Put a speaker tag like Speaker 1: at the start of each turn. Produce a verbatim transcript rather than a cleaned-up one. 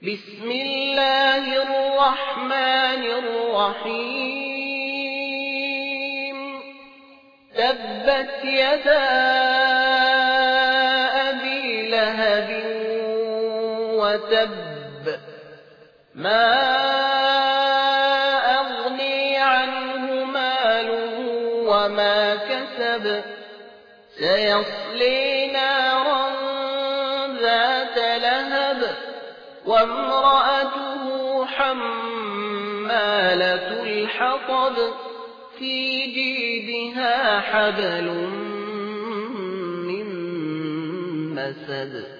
Speaker 1: بسم الله الرحمن الرحيم تبت يدا أبي لهب وتب ما أغني عنه ماله وما كسب سيصلي نارا ذات لهب وامرأته حمالة الحطب في جيدها حبل من مسد